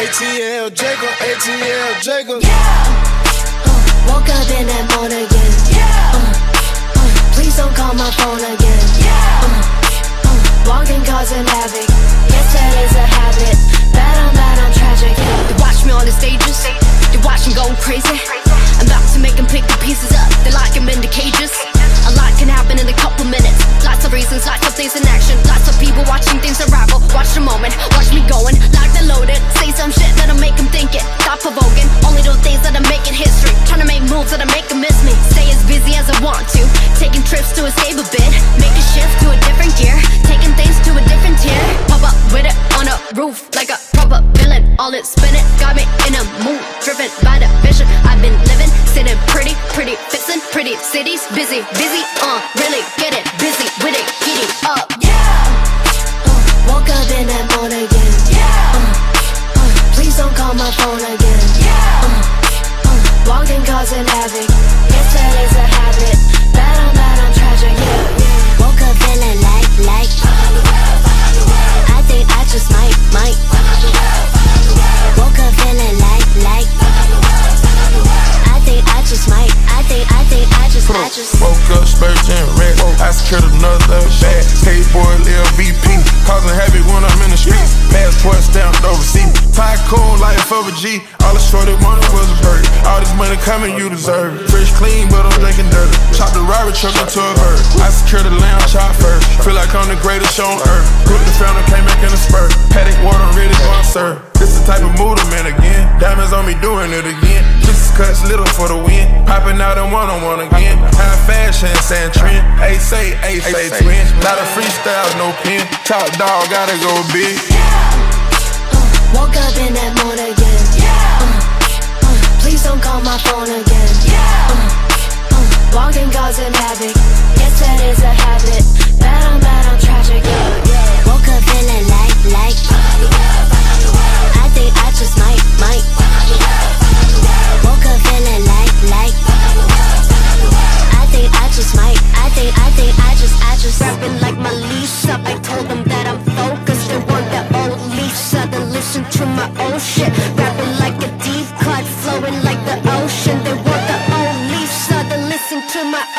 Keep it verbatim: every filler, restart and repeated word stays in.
T L Jacob, A T L Jacob. Yeah. Uh, woke up in that morning again. Yeah. Uh, uh, please don't call my phone again. Yeah. Uh, uh, walking causing havoc. Yes, that is a habit. Bad, I'm bad, I'm tragic. Yeah. You watch me on the stages. You watch them going crazy. I'm about to make them pick the pieces up. They like them in the cages. A lot can happen in a couple minutes. Lots of reasons, lots of things in action. Lots of people watching things unravel. Watch the moment, watch me going. Like they're loaded. Say some shit that'll make them think it. Stop provoking. Only do things that'll make it history. Trying to make moves that'll make them miss me. Stay as busy as I want to. Taking trips to escape a bit. Make a shift to a different gear. Taking things to a different tier. Pop up with it on a roof like a proper villain. All it spinning got me in a mood. Driven by the vision I've been living. Sitting pretty, pretty, fixing pretty cities. Busy, busy, uh, really get it. Busy with it, get it up. Yeah. Uh, woke up in that morning again. Yeah. Uh, uh, please don't call my phone again. Yeah. Uh, uh, walking causing havoc. Yes, that is a habit. Bad, I'm bad, I'm tragic. Yeah, yeah. Woke up feeling like, like. I think I just might, might. Woke up feeling like, like. I think I just might. I think, I think I just, I just. Woke up, spurging red. I secured another bag. Skateboard, Lil V P. Causing havoc when I'm in the streets. Passport stamped overseas. Tycoon life of a G. All the shorty wanted was a bird. All this money coming, you deserve it. Fresh, clean, but I'm drinking dirty. Chop the robber truck into a bird. I secured the lamb chop first. Feel like I'm the greatest show on earth. Group the family came back in a spurt. Paddock water ready for a serve. This the type of mood I'm in again. Diamonds on me doing it again. Just cuts little for the win. Popping out in one on one again. High fashion, sand trend. Ace say, ace say twin. Not a freestyle, no pen. Top dog, gotta go big. Uh, woke up in that morning again. Uh, uh, please don't call my phone again. Uh, uh, walking causing havoc. Yes, that is a habit. Bad, I'm bad, I'm tragic. Yeah, yeah. Woke up feeling like, like. I think I just might, might. Woke up feeling like, like. I think I just might. I think, I think I just, I just. Rapping like my Lisa. I told them that I'm focused. They want the old Lisa. Then listen to my old shit. Rapping like a deep cut, flowing like the ocean. They want the old Lisa. Then listen to my